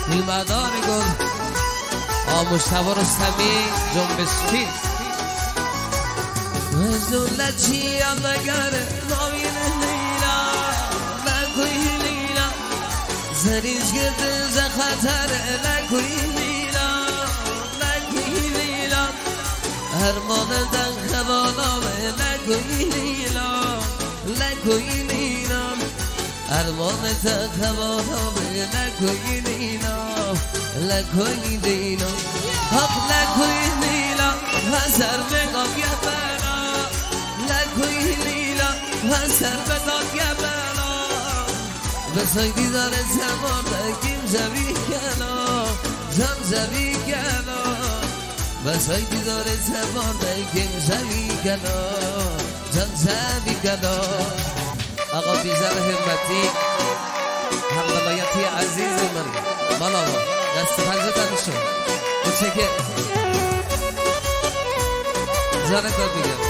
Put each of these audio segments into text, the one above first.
مدار گل مجتبی رستمی جنبش فیل مجدولتی هم نگره نامین لیلا نگوی لیلا زریز گرده ز خطر نگوی لیلا نگوی لیلا هرمان دن خبانامه نگوی لیلا نگوی لیلا هرمان دن خبانامه نگوی لیلا نگوی لیلا حق نگوی لیلا هزار مگام یبنا نگوی لیلا هزار مگام یبنا بسای دیدار زمان بگیم زبی کنا جان زبی کنا بسای دیدار زمان بگیم زبی کنا جان زبی کنا آقا بیزر همتی همدلایتی عزیز من بالا دست پنجه تنشو متشکر زنه کار میگم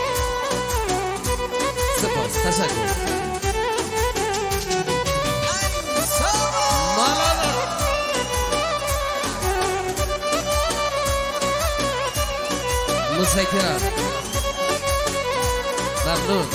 سپاس تشکر متشکرم ممنون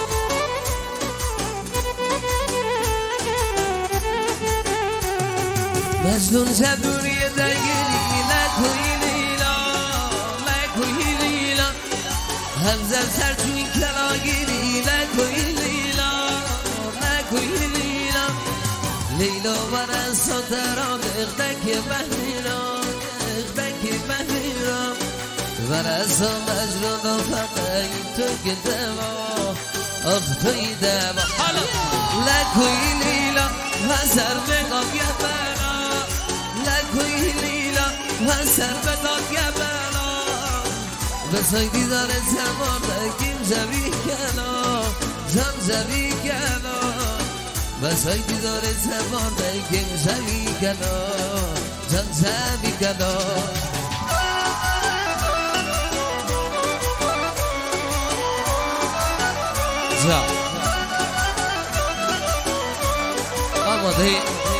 مجنون زبوری درگیری نکوی لیلا نکوی لیلا همزر سر توی کلاگیری نکوی لیلا نکوی لیلا لیلا برن ساتران اخدک بهیران اخدک بهیران ورزا مجنون فقط تو که دوا اخ توی دوا حالا نکوی لیلا هزار مگام یبنا نکوی لیلا هزار مگام یبنا بسای دیدار زمان بگیم زبی کنا جان زبی کنا بسای دیدار زمان بگیم زبی کنا جان زبی کنا جا آماده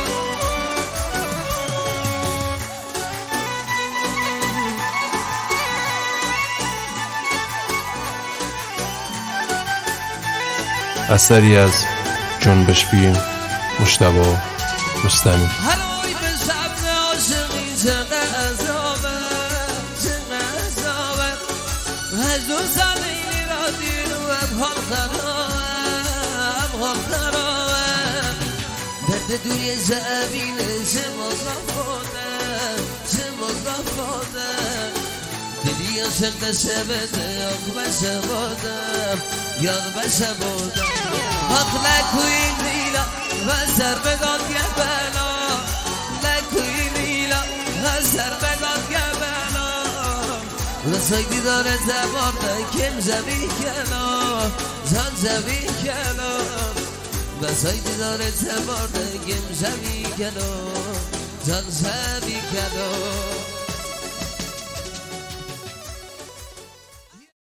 اثری از جنبش فیلم مجتبی رستمی. هروی به شب عاشقی چقدر عذابه چقدر عذابه هزار سال اینی را دیر و ابحال خرابه درد دوی زمینه چه مضافاده دلی عاشق بشه بده آخ بشه بودم یاد بشه بودم حق نکوی لیلا وزر بگاد یبنا نکوی لیلا وزر بگاد یبنا رسای دیدار زبان بکم زبی کنا جان زبی کنا رسای دیدار زبان بکم زبی کنا جان زبی کنا